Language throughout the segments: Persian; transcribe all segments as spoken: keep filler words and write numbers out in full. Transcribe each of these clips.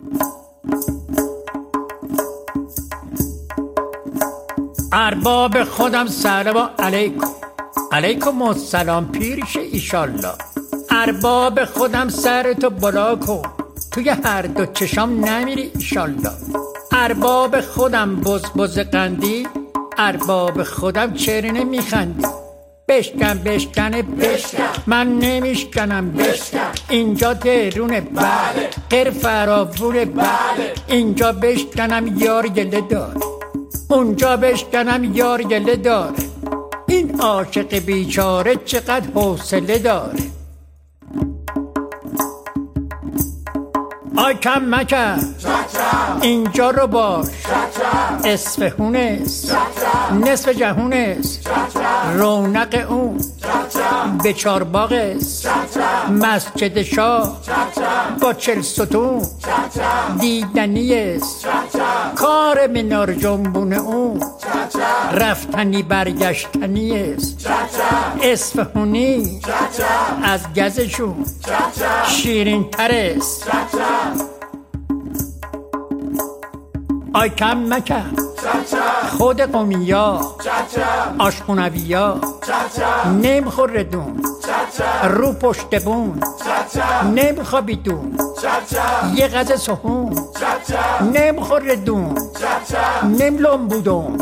ارباب خودم سلام علیکم. علیکم السلام پیرش ایشالله. ارباب خودم سرتو بالا کن، توی هر دو چشام نمیری ایشالله. ارباب خودم بز بز قندی، ارباب خودم چرا نمیخندی؟ بشکن بشکنه بشکن، من نمیشکنم بشکن. اینجا تهرونه بله، غیر فراوونه بله. اینجا بشکنم یار گله داره، اونجا بشکنم یار گله داره. این عاشق بیچاره چقدر حوصله داره. آی کم مکن اینجا رو باش، اصفهون است نصف جهون است. رونق اون به چارباغ است، مسجد شاه با چل ستون دیدنی است. کار منار جنبون اون رفتنی برگشتنی است. اصفهونی از گزشون شیرین تر است. آی کم مکن خود قومیا آشخونویا نمیخوره دون رو پشت بون، نمیخوابی دون یه غذا سهون، نمیخوره دون نملم بودون.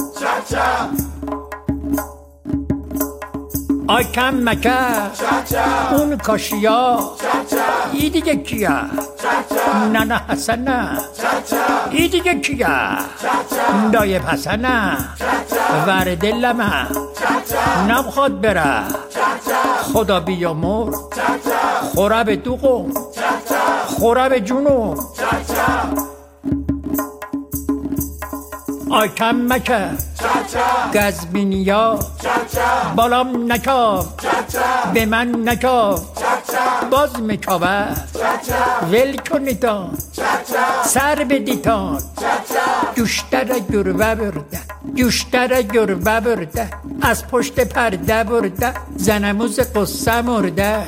آی کم مکن اون کاشیا ای دیگه کیا؟ نه نه حسن نه، ای دیگه کیا؟ نایب حسن نه، ورد لمه نبخواد بره. خدا بیامر خوره به دوغم، خوره به جونم. آی کم مکن گزبینیا بالام نکاف، به من نکاف باز میکاوه. ول کنیدان سر بدیتان، جوشتر گربه برده، جوشتر گربه برده. از پشت پرده برده، زنموز قصه مرده.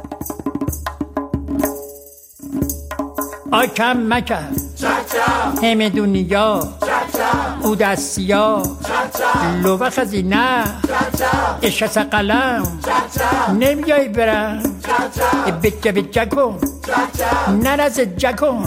آی کم مکن همه دنیا او دستیا لوبه خزینه اشس قلم نمیای برم. بچه بچه کن نرز جکن.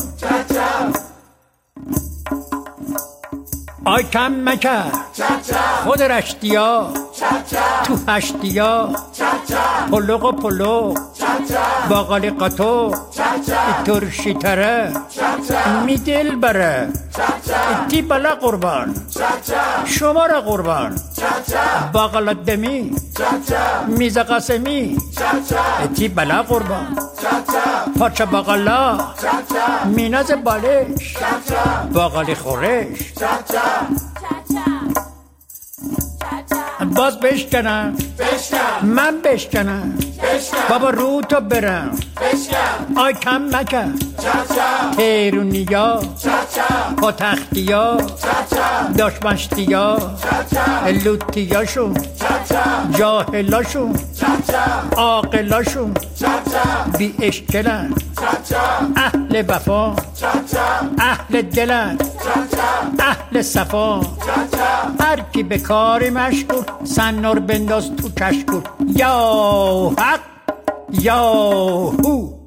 آی کم مکن خود رشتیا تو هشتیا پلوق و پلوق باقالی قطو ترشی تره می دل بره. تی بلا قربان شما را قربان. باقالا دمی میز قاسمی تی بلا قربان. پاچه باقالا میناز بالش باقالی خورش. باز بشکنم من بشکنم بابا رو تو برم. آی کم مکن تهرونیا پاتختیا داشمشتیا لوتیاشون جاهلاشون عاقلاشون بی اشکلن، اهل وفا اهل دلن اهل صفا. هر کی به کاری مشغول سنار بنداز تو کشکول. یا حق یا هو.